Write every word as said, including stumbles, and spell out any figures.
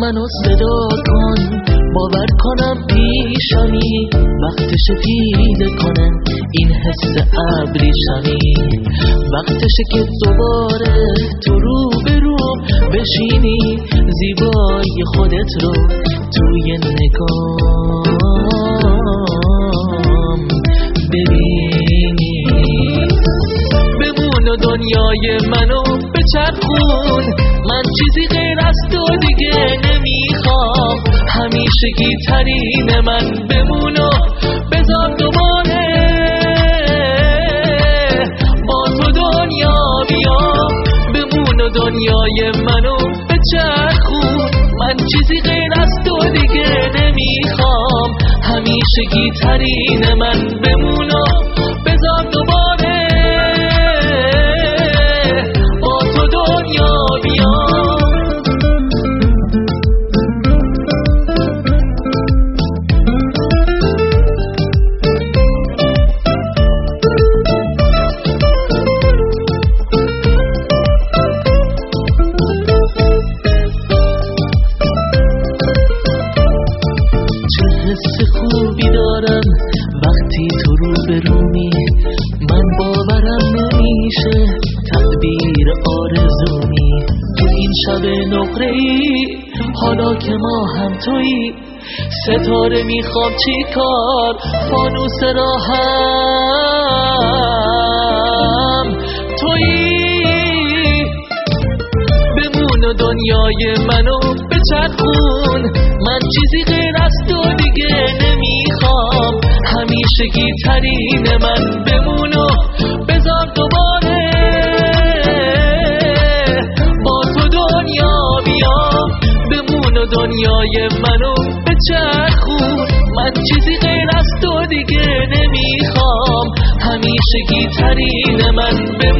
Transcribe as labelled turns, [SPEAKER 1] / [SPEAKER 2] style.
[SPEAKER 1] منو صدا کن، باور کنم پیشمی، وقتشه پیله کنم این حس ابریشمی. وقتشه که دوباره تو رو به رو بشینی، زیبایی خودت رو توی نگام ببینی. بمون و دنیای منو بچرخون، من چیزی غیر از تو دیگه نمیخوام. همیشگی ترین من بمون و بذار دوباره با تو دنیا بیام. بمون و دنیای منو بچرخون، من چیزی غیر از تو دیگه نمیخوام. همیشگی ترین من بمون و بذار دوباره با تو دنیا بیام. خوبی دارم وقتی تو رو به رومی، من باورم نمیشه تعبیر آرزومی. تو این شب نقره‌ای حالا که ما هم تویی، ستاره میخوام چی کار فانوس راهم تویی. بمون و دنیای منو بچرخون، من چیزی غیر از تو دیگه نمیخوام. همیشگی ترین من بمون و بذار دوباره با تو دنیا بیام. بمون و دنیای منو بچرخون، من چیزی غیر از تو دیگه نمیخوام. همیشگی ترین من بمون